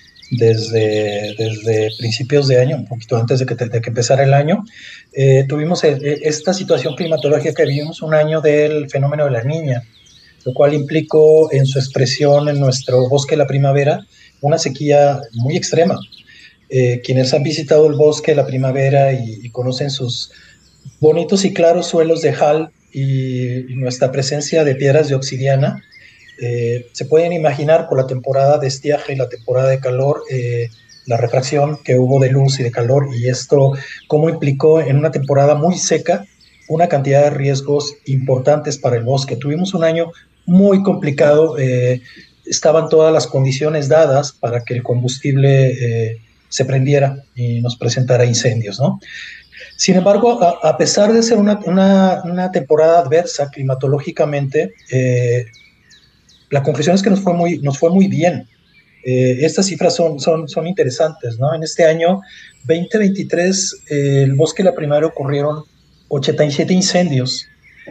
[SPEAKER 7] Desde, desde principios de año, un poquito antes de que, de que empezara el año, eh, tuvimos el, esta situación climatológica que vivimos un año del fenómeno de la Niña, lo cual implicó en su expresión en nuestro Bosque de la Primavera una sequía muy extrema. Eh, quienes han visitado el Bosque de la Primavera y, y conocen sus bonitos y claros suelos de jal y, y nuestra presencia de piedras de obsidiana, Eh, se pueden imaginar por la temporada de estiaje y la temporada de calor, eh, la refracción que hubo de luz y de calor, y esto cómo implicó en una temporada muy seca una cantidad de riesgos importantes para el bosque. Tuvimos un año muy complicado, eh, estaban todas las condiciones dadas para que el combustible eh, se prendiera y nos presentara incendios, ¿no? Sin embargo, a, a pesar de ser una, una, una temporada adversa climatológicamente, eh, la conclusión es que nos fue muy, nos fue muy bien. Eh, estas cifras son, son, son interesantes, ¿no? En este año veinte veintitrés, eh, el Bosque de la Primavera ocurrieron ochenta y siete incendios.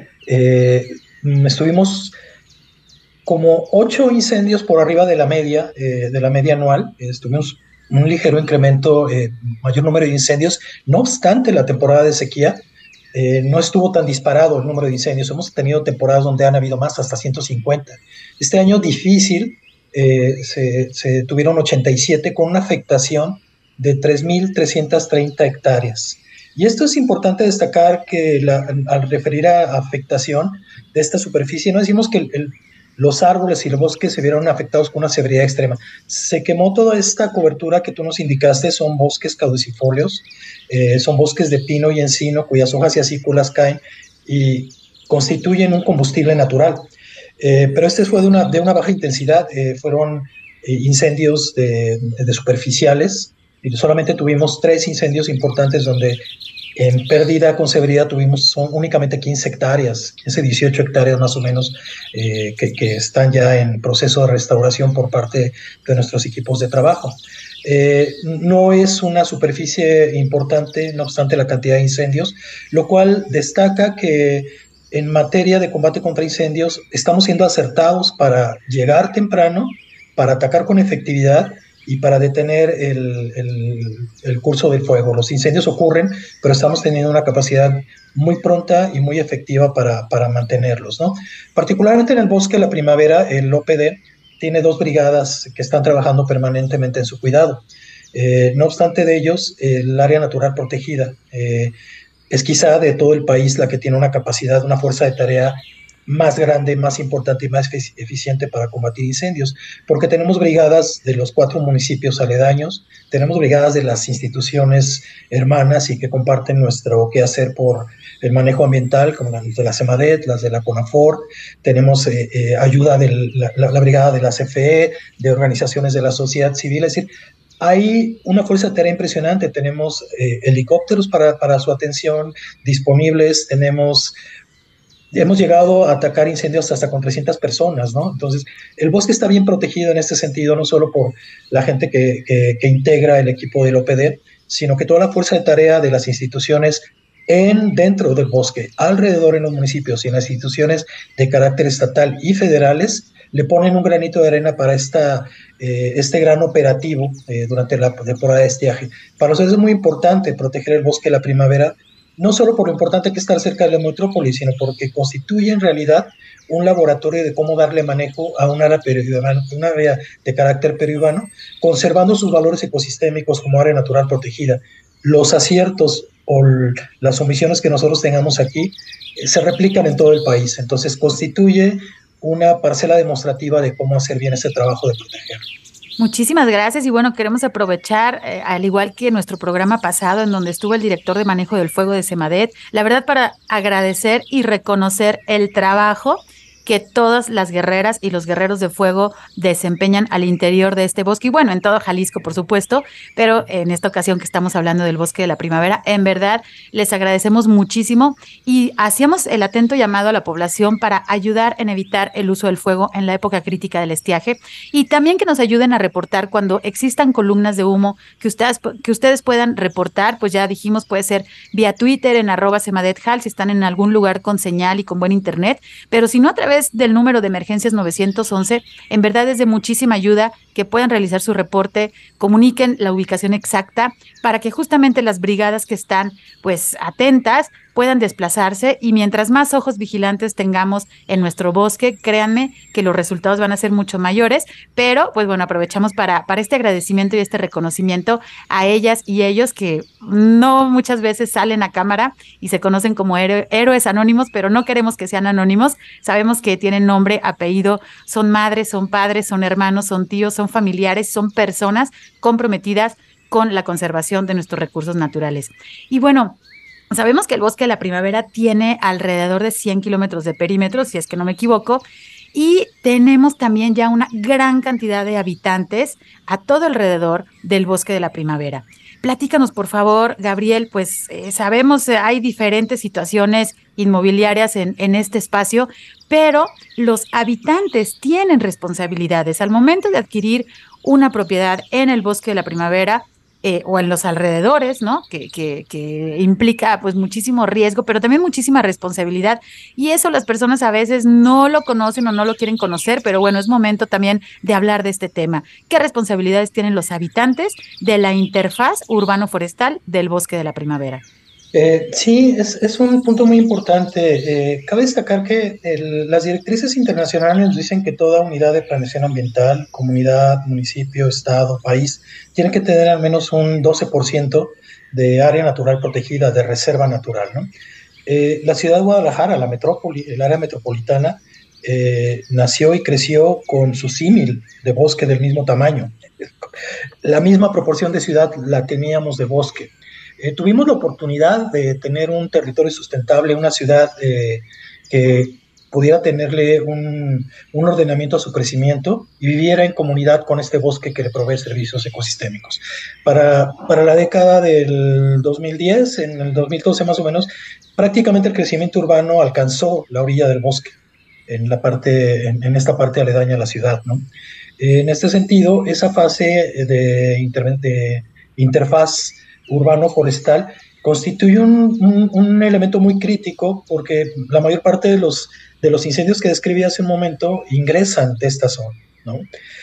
[SPEAKER 7] Eh, estuvimos como ocho incendios por arriba de la media, eh, de la media anual. Eh, estuvimos un ligero incremento, eh, mayor número de incendios. No obstante, la temporada de sequía eh, no estuvo tan disparado el número de incendios. Hemos tenido temporadas donde han habido más, hasta ciento cincuenta. Este año difícil, eh, se, se tuvieron ochenta y siete con una afectación de tres mil trescientas treinta hectáreas. Y esto es importante destacar que la, al referir a afectación de esta superficie, no decimos que el, el, los árboles y el bosque se vieron afectados con una severidad extrema. Se quemó toda esta cobertura que tú nos indicaste, son bosques caducifolios, eh, son bosques de pino y encino cuyas hojas y acículas caen y constituyen un combustible natural. Eh, pero este fue de una, de una baja intensidad, eh, fueron eh, incendios de, de superficiales, y solamente tuvimos tres incendios importantes donde En pérdida con severidad tuvimos son únicamente quince hectáreas, quince, dieciocho hectáreas más o menos, eh, que, que están ya en proceso de restauración por parte de nuestros equipos de trabajo. Eh, no es una superficie importante, no obstante la cantidad de incendios, lo cual destaca que en materia de combate contra incendios estamos siendo acertados para llegar temprano, para atacar con efectividad y para detener el, el, el curso del fuego. Los incendios ocurren, pero estamos teniendo una capacidad muy pronta y muy efectiva para, para mantenerlos, ¿no? Particularmente en el Bosque de la Primavera, el O P D tiene dos brigadas que están trabajando permanentemente en su cuidado. Eh, no obstante de ellos, el área natural protegida eh, es quizá de todo el país la que tiene una capacidad, una fuerza de tarea más grande, más importante y más eficiente para combatir incendios, porque tenemos brigadas de los cuatro municipios aledaños, tenemos brigadas de las instituciones hermanas y que comparten nuestro quehacer por el manejo ambiental, como las de la CEMADET, las de la CONAFOR, tenemos eh, eh, ayuda de la, la, la brigada de la C F E, de organizaciones de la sociedad civil, es decir, hay una fuerza de tarea impresionante, tenemos eh, helicópteros para, para su atención disponibles, tenemos... Hemos llegado a atacar incendios hasta con trescientas personas, ¿no? Entonces, el bosque está bien protegido en este sentido, no solo por la gente que, que, que integra el equipo del O P D, sino que toda la fuerza de tarea de las instituciones en, dentro del bosque, alrededor en los municipios y en las instituciones de carácter estatal y federales, le ponen un granito de arena para esta, eh, este gran operativo eh, durante la temporada de estiaje. Para nosotros es muy importante proteger el bosque de la primavera, no solo por lo importante que es estar cerca de la metrópoli, sino porque constituye en realidad un laboratorio de cómo darle manejo a un área, una área de carácter periurbano, conservando sus valores ecosistémicos como área natural protegida. Los aciertos o las omisiones que nosotros tengamos aquí eh, se replican en todo el país, entonces constituye una parcela demostrativa de cómo hacer bien ese trabajo de proteger.
[SPEAKER 2] Muchísimas gracias y bueno, queremos aprovechar, eh, al igual que nuestro programa pasado en donde estuvo el director de manejo del fuego de CEMADET, la verdad para agradecer y reconocer el trabajo que todas las guerreras y los guerreros de fuego desempeñan al interior de este bosque y bueno, en todo Jalisco por supuesto, pero en esta ocasión que estamos hablando del Bosque de la Primavera, en verdad les agradecemos muchísimo y hacíamos el atento llamado a la población para ayudar en evitar el uso del fuego en la época crítica del estiaje y también que nos ayuden a reportar cuando existan columnas de humo que ustedes, que ustedes puedan reportar, pues ya dijimos puede ser vía Twitter en arroba CEMADETJAL si están en algún lugar con señal y con buen internet, pero si no a través del número de emergencias nueve once, en verdad es de muchísima ayuda que puedan realizar su reporte, comuniquen la ubicación exacta para que justamente las brigadas que están pues atentas puedan desplazarse y mientras más ojos vigilantes tengamos en nuestro bosque, créanme que los resultados van a ser mucho mayores, pero pues bueno, aprovechamos para, para este agradecimiento y este reconocimiento a ellas y ellos que no muchas veces salen a cámara y se conocen como héroe, héroes anónimos, pero no queremos que sean anónimos, sabemos que tienen nombre, apellido, son madres, son padres, son hermanos, son tíos, son familiares, son personas comprometidas con la conservación de nuestros recursos naturales. Y bueno, sabemos que el Bosque de la Primavera tiene alrededor de cien kilómetros de perímetro, si es que no me equivoco, y tenemos también ya una gran cantidad de habitantes a todo alrededor del Bosque de la Primavera. Platícanos, por favor, Gabriel, pues eh, sabemos que eh, hay diferentes situaciones inmobiliarias en, en este espacio, pero los habitantes tienen responsabilidades. Al momento de adquirir una propiedad en el Bosque de la Primavera, Eh, o en los alrededores, ¿no? Que, que, que implica pues muchísimo riesgo, pero también muchísima responsabilidad. Y eso las personas a veces no lo conocen o no lo quieren conocer, pero bueno, es momento también de hablar de este tema. ¿Qué responsabilidades tienen los habitantes de la interfaz urbano-forestal del Bosque de la Primavera?
[SPEAKER 7] Eh, sí, es, es un punto muy importante. Eh, cabe destacar que el, las directrices internacionales nos dicen que toda unidad de planeación ambiental, comunidad, municipio, estado, país, tiene que tener al menos un doce por ciento de área natural protegida, de reserva natural, ¿no? Eh, la ciudad de Guadalajara, la metrópoli, el área metropolitana, eh, nació y creció con su símil de bosque del mismo tamaño. La misma proporción de ciudad la teníamos de bosque. Eh, tuvimos la oportunidad de tener un territorio sustentable, una ciudad eh, que pudiera tenerle un, un ordenamiento a su crecimiento y viviera en comunidad con este bosque que le provee servicios ecosistémicos. Para, para la década del dos mil diez, en el dos mil doce más o menos, prácticamente el crecimiento urbano alcanzó la orilla del bosque, en, la parte, en, en esta parte aledaña a la ciudad, ¿no? En este sentido, esa fase de, inter, de interfaz urbano-forestal constituye un, un, un elemento muy crítico porque la mayor parte de los, de los incendios que describí hace un momento ingresan de esta zona, ¿no?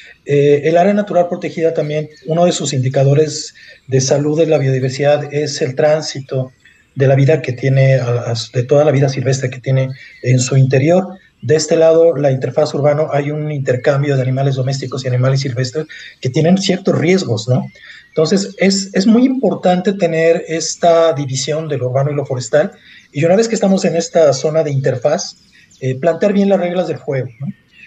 [SPEAKER 7] Eh, el área natural protegida también, uno de sus indicadores de salud de la biodiversidad es el tránsito de la vida que tiene, de toda la vida silvestre que tiene en su interior. De este lado, la interfaz urbano, hay un intercambio de animales domésticos y animales silvestres que tienen ciertos riesgos, ¿no? Entonces, es, es muy importante tener esta división de lo urbano y lo forestal, y una vez que estamos en esta zona de interfaz, eh, plantear bien las reglas del juego, ¿no?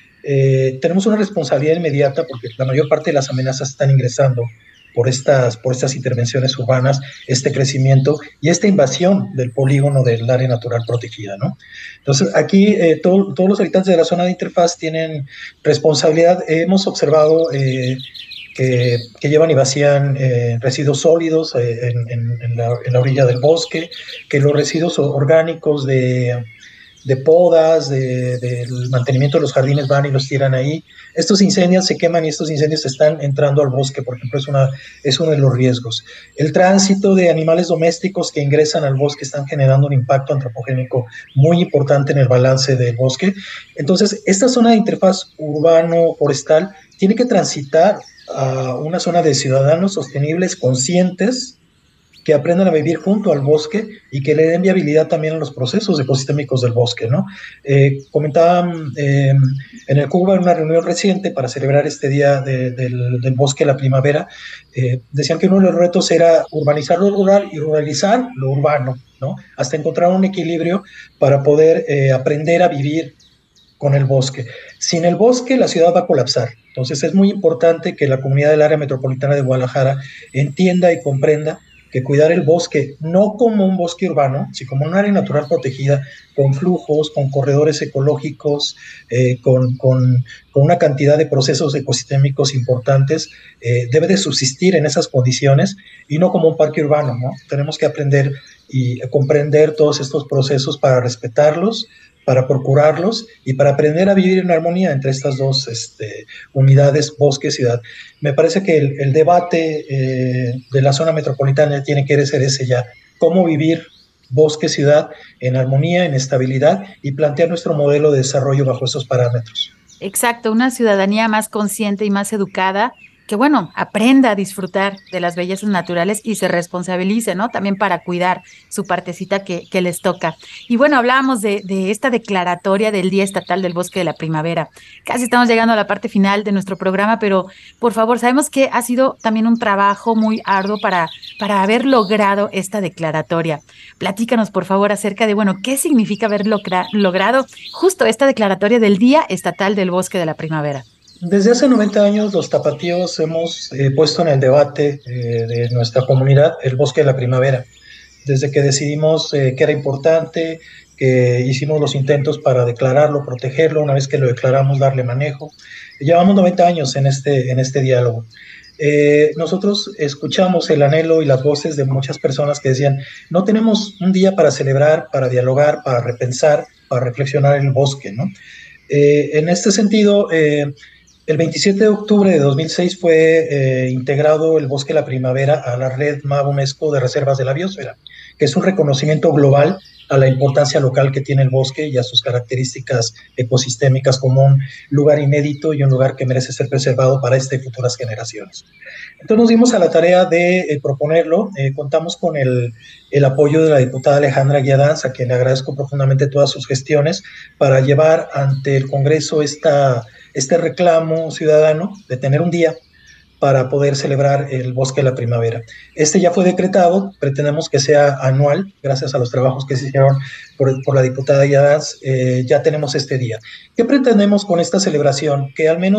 [SPEAKER 7] Eh, tenemos una responsabilidad inmediata porque la mayor parte de las amenazas están ingresando por estas, por estas intervenciones urbanas, este crecimiento y esta invasión del polígono del área natural protegida, ¿no? Entonces, aquí eh, todo, todos los habitantes de la zona de interfaz tienen responsabilidad. Hemos observado eh, que, que llevan y vacían eh, residuos sólidos eh, en, en, en, la, en la orilla del bosque, que los residuos orgánicos de... de podas, de, del mantenimiento de los jardines van y los tiran ahí. Estos incendios se queman y estos incendios están entrando al bosque, por ejemplo, es, una, es uno de los riesgos. El tránsito de animales domésticos que ingresan al bosque están generando un impacto antropogénico muy importante en el balance del bosque. Entonces, esta zona de interfaz urbano-forestal tiene que transitar a una zona de ciudadanos sostenibles, conscientes, que aprendan a vivir junto al bosque y que le den viabilidad también a los procesos ecosistémicos del bosque, ¿no? Eh, comentaban eh, en el Cuba, en una reunión reciente para celebrar este Día de, del, del Bosque, la primavera, eh, decían que uno de los retos era urbanizar lo rural y ruralizar lo urbano, ¿no? Hasta encontrar un equilibrio para poder eh, aprender a vivir con el bosque. Sin el bosque, la ciudad va a colapsar. Entonces, es muy importante que la comunidad del área metropolitana de Guadalajara entienda y comprenda que cuidar el bosque, no como un bosque urbano, sino como un área natural protegida, con flujos, con corredores ecológicos, eh, con, con, con una cantidad de procesos ecosistémicos importantes, eh, debe de subsistir en esas condiciones y no como un parque urbano, ¿no? Tenemos que aprender y comprender todos estos procesos para respetarlos, para procurarlos y para aprender a vivir en armonía entre estas dos este, unidades, bosque y ciudad. Me parece que el, el debate eh, de la zona metropolitana tiene que ser ese ya, cómo vivir bosque-ciudad en armonía, en estabilidad y plantear nuestro modelo de desarrollo bajo esos parámetros.
[SPEAKER 2] Exacto, una ciudadanía más consciente y más educada, que bueno, aprenda a disfrutar de las bellezas naturales y se responsabilice, ¿no? También para cuidar su partecita que, que les toca. Y bueno, hablábamos de, de esta declaratoria del Día Estatal del Bosque de la Primavera. Casi estamos llegando a la parte final de nuestro programa, pero por favor, sabemos que ha sido también un trabajo muy arduo para, para haber logrado esta declaratoria. Platícanos, por favor, acerca de, bueno, ¿qué significa haber logra- logrado justo esta declaratoria del Día Estatal del Bosque de la Primavera?
[SPEAKER 7] Desde hace noventa años los tapatíos hemos eh, puesto en el debate eh, de nuestra comunidad el bosque de la primavera. Desde que decidimos eh, que era importante, que hicimos los intentos para declararlo, protegerlo, una vez que lo declaramos, darle manejo. Llevamos noventa años en este, en este diálogo. Eh, nosotros escuchamos el anhelo y las voces de muchas personas que decían, no tenemos un día para celebrar, para dialogar, para repensar, para reflexionar en el bosque, ¿no? Eh, en este sentido, eh, el veintisiete de octubre de dos mil seis fue eh, integrado el Bosque de la Primavera a la red M A B UNESCO de Reservas de la Biosfera, que es un reconocimiento global a la importancia local que tiene el bosque y a sus características ecosistémicas como un lugar inédito y un lugar que merece ser preservado para esta y futuras generaciones. Entonces nos dimos a la tarea de eh, proponerlo. Eh, contamos con el, el apoyo de la diputada Alejandra Guiadanz, a quien le agradezco profundamente todas sus gestiones, para llevar ante el Congreso esta... este reclamo ciudadano de tener un día para poder celebrar el Bosque de la Primavera. Este ya fue decretado, pretendemos que sea anual, gracias a los trabajos que se hicieron por, por la diputada Guiadanz, eh, ya tenemos este día. ¿Qué pretendemos con esta celebración? Que al menos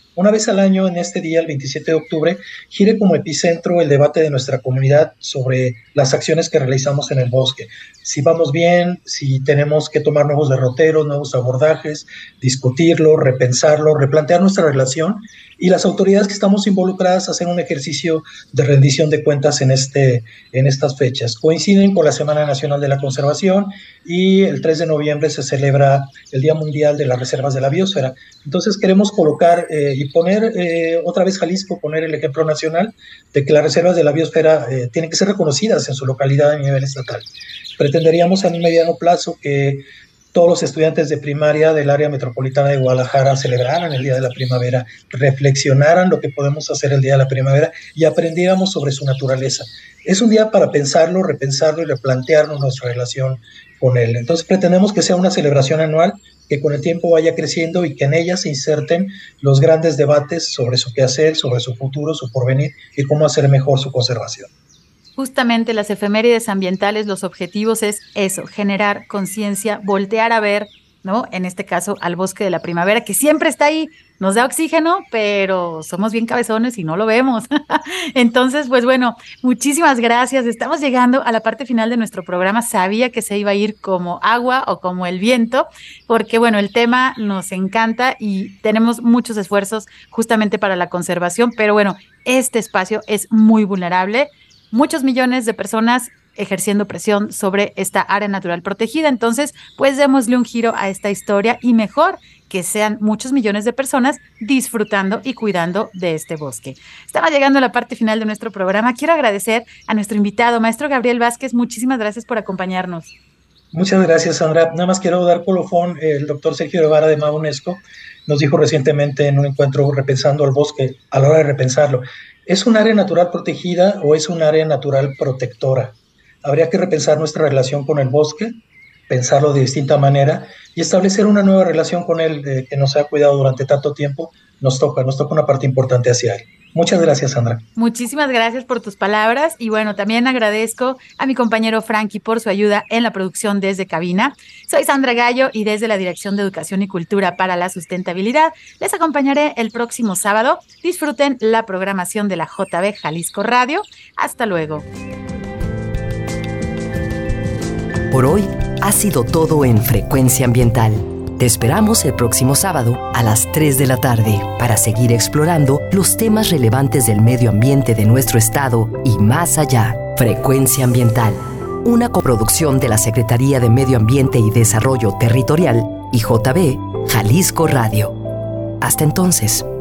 [SPEAKER 7] una vez al año, en este día, el veintisiete de octubre, gire como epicentro el debate de nuestra comunidad sobre las acciones que realizamos en el bosque. Si vamos bien, si tenemos que tomar nuevos derroteros, nuevos abordajes, discutirlo, repensarlo, replantear nuestra relación, y las autoridades que estamos involucradas hacer un ejercicio de rendición de cuentas en, este, en estas fechas. Coinciden con la Semana Nacional de la Conservación y el tres de noviembre se celebra el Día Mundial de las Reservas de la Biosfera. Entonces queremos colocar eh, y poner eh, otra vez Jalisco, poner el ejemplo nacional de que las reservas de la biosfera eh, tienen que ser reconocidas en su localidad a nivel estatal. Pretenderíamos en un mediano plazo que todos los estudiantes de primaria del área metropolitana de Guadalajara celebraran el Día de la Primavera, reflexionaran lo que podemos hacer el Día de la Primavera y aprendiéramos sobre su naturaleza. Es un día para pensarlo, repensarlo y replantearnos nuestra relación con él. Entonces pretendemos que sea una celebración anual, que con el tiempo vaya creciendo y que en ella se inserten los grandes debates sobre su quehacer, sobre su futuro, su porvenir y cómo hacer mejor su conservación.
[SPEAKER 2] Justamente las efemérides ambientales, los objetivos es eso, generar conciencia, voltear a ver, ¿no? En este caso, al bosque de la primavera, que siempre está ahí, nos da oxígeno, pero somos bien cabezones y no lo vemos. Entonces, pues bueno, muchísimas gracias. Estamos llegando a la parte final de nuestro programa. Sabía que se iba a ir como agua o como el viento, porque bueno, el tema nos encanta y tenemos muchos esfuerzos justamente para la conservación, pero bueno, este espacio es muy vulnerable. Muchos millones de personas ejerciendo presión sobre esta área natural protegida. Entonces, pues démosle un giro a esta historia y mejor que sean muchos millones de personas disfrutando y cuidando de este bosque. Estamos llegando a la parte final de nuestro programa. Quiero agradecer a nuestro invitado, maestro Gabriel Vázquez. Muchísimas gracias por acompañarnos.
[SPEAKER 7] Muchas gracias, Sandra. Nada más quiero dar colofón. El doctor Sergio Guevara de MAUNESCO nos dijo recientemente en un encuentro Repensando al Bosque, a la hora de repensarlo, ¿es un área natural protegida o es un área natural protectora? Habría que repensar nuestra relación con el bosque, pensarlo de distinta manera y establecer una nueva relación con él eh, que nos ha cuidado durante tanto tiempo. Nos toca, nos toca una parte importante hacia él. Muchas gracias, Sandra.
[SPEAKER 2] Muchísimas gracias por tus palabras y bueno, también agradezco a mi compañero Frankie por su ayuda en la producción desde cabina. Soy Sandra Gallo y desde la Dirección de Educación y Cultura para la Sustentabilidad les acompañaré el próximo sábado. Disfruten la programación de la J B Jalisco Radio. Hasta luego.
[SPEAKER 1] Por hoy ha sido todo en Frecuencia Ambiental. Te esperamos el próximo sábado a las tres de la tarde para seguir explorando los temas relevantes del medio ambiente de nuestro estado y más allá. Frecuencia Ambiental, una coproducción de la Secretaría de Medio Ambiente y Desarrollo Territorial y J B Jalisco Radio. Hasta entonces.